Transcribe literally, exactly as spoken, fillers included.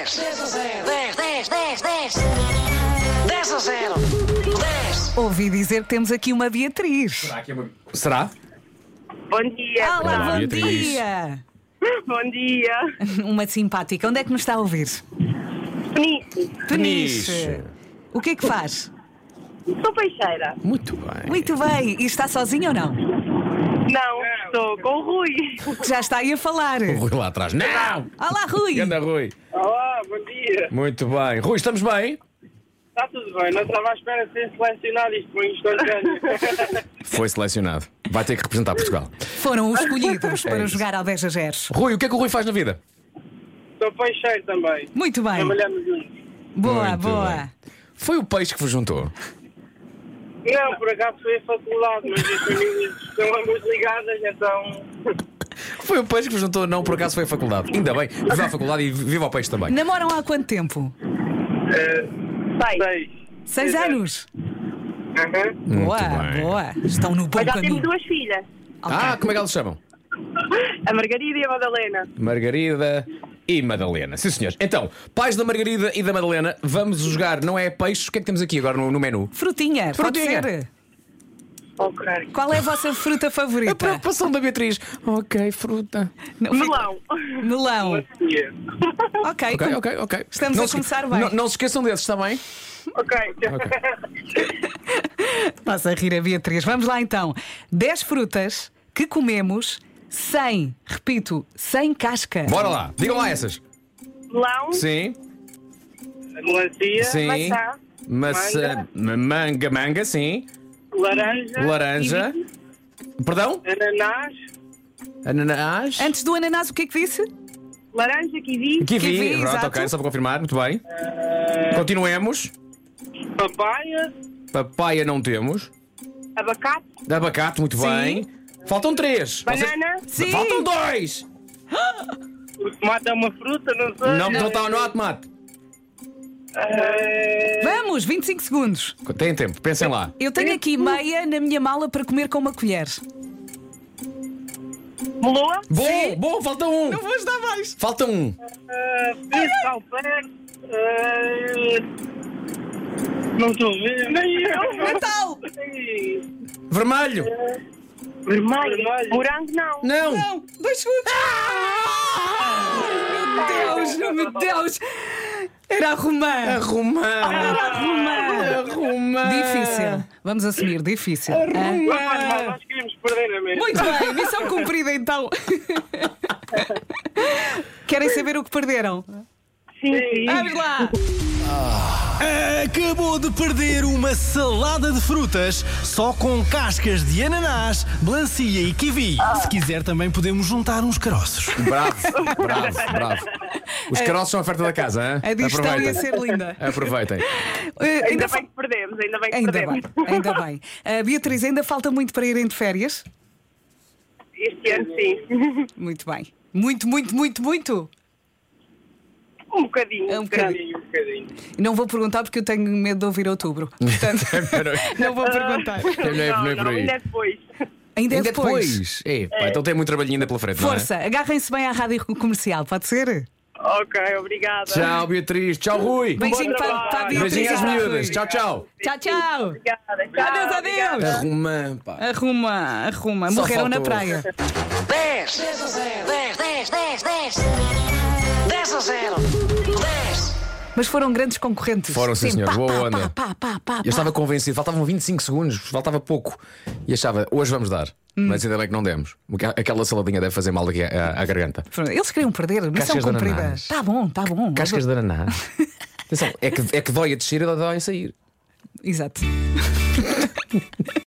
dez, dez a zero. dez, dez, dez, dez. dez a zero. dez. Ouvi dizer que temos aqui uma Beatriz. Será que é uma... Será? Bom dia. Olá, Olá, bom Beatriz. dia. Bom dia. Uma simpática. Onde é que nos está a ouvir? Peniche. Peniche. O que é que faz? Sou peixeira. Muito bem. Muito bem. E está sozinho ou não? Não, estou com o Rui. Que já está aí a falar. O Rui lá atrás. Não! Olá, Rui. Anda, Rui. Olá, bom dia. Muito bem. Rui, estamos bem? Está tudo bem, não estava à espera de ser selecionado isto foi instantâneo. Foi selecionado. Vai ter que representar Portugal. Foram os escolhidos para isso. jogar ao dez a zero. Rui, o que é que o Rui faz na vida? Sou peixeiro também. Muito bem. Trabalhamos juntos. Boa, Muito boa. bem. Foi o peixe que vos juntou? Não, por acaso foi a faculdade, mas as famílias estão ambas ligadas, então. Foi o peixe que vos juntou, não por acaso foi a faculdade. Ainda bem, viva a faculdade e viva o peixe também. Namoram há quanto tempo? Sei. Seis. Seis anos. Aham. Muito Boa, bem. boa. Estão no bom Mas já caminho. temos duas filhas. Ah, como é que elas se chamam? A Margarida e a Madalena. Margarida e Madalena. Sim, senhores. Então, pais da Margarida e da Madalena, vamos jogar, não é peixe? O que é que temos aqui agora no, no menu? Frutinha, Frutinha. pode ser. Ok. Qual é a vossa fruta A favorita? preocupação da Beatriz. Ok, fruta. Não, fica- Melão. Melão. Yeah. Ok, Ok, ok, ok. Estamos não a se- começar bem. Não, não se esqueçam desses, está bem? Ok. Passa a rir a Beatriz. Vamos lá então. dez frutas que comemos sem, repito, sem casca. Bora lá, digam lá essas. Melão. Sim, Melancia. sim. Maçã. Maçã, ma- manga, manga, sim. Laranja. Laranja. Perdão? Ananás. Ananás. Antes do ananás, o que é que disse? Laranja, kiwi. Kiwi, Kiwi, pronto, exato. ok, só para confirmar, muito bem. Continuemos. Papaya. Papaya não temos. Abacate. Abacate, muito Sim. bem. Faltam três. Vocês- Banana. Sim. Faltam dois. O tomate é uma fruta, não sei. Não, não está, não há tomate. Eh, Vamos, vinte e cinco segundos. Tem tempo, pensem lá. Eu tenho aqui meia na minha mala para comer com uma colher. Meloa. Bom, bom, falta um. Não vou ajudar mais. Falta um. eh, Peixe, salpete. eh, Não estou a ver. Nem eu. Natal. Vermelho. Vermelho. Vermelho. Morango não. Não. Não, dois segundos. Meu Deus, meu Deus. Era a romã. Arrumar. Arrumar. Arrumar. Difícil. Vamos assumir, difícil. Não Ah, faz mal, nós queríamos perder a mesma. muito bem, missão cumprida então. Querem saber o que perderam? Sim, sim. Vamos lá. Acabou de perder uma salada de frutas só com cascas de ananás, melancia e kiwi. Se quiser também podemos juntar uns caroços. Bravo, bravo, bravo. Os caroços são a oferta da casa, hein? A digestão ia Aproveitem. ser linda. Aproveitem. Uh, Ainda ainda, bem fa- que perdemos, ainda bem que ainda bem, perdemos. ainda bem. Uh, Beatriz, ainda falta muito para irem de férias? Este ano sim. Muito bem. Muito, muito, muito, muito. Um bocadinho. É um bocadinho. Um bocadinho. Não vou perguntar porque eu tenho medo de ouvir outubro. Portanto, não vou perguntar. É melhor, Não, não é por não, aí. ainda é depois. Ainda é Ainda depois. depois. É, pá, então tem muito trabalhinho ainda pela frente, não é? Força, agarrem-se bem à rádio comercial, pode ser? Ok, obrigada. Tchau, Beatriz. Tchau, Rui. Beijinho Bom para, trabalho. para a Beatriz. Beijinhos e às para o miúdas. Rui. Tchau, tchau. Tchau, tchau. Obrigada. Tchau, Adeus, obrigada. adeus. Arruma, pá. Arruma, arruma. Só Morreram na faltou- praia. dez, dez a zero. dez, dez, dez, dez. dez a zero. dez. Mas foram grandes concorrentes. Foram, sim, Sempre senhor. pá, Boa pá, onda. pá, pá, pá, pá. Eu estava convencido, faltavam vinte e cinco segundos, faltava pouco. E achava, hoje vamos dar. Hum. Mas ainda bem que não demos. Porque Aquela saladinha deve fazer mal aqui à, à garganta. Eles queriam perder, missão Cascas de cumprida. ananás. Tá bom, tá bom. Cascas de ananás. Atenção, é que, é que dói a descer e dói a sair. Exato.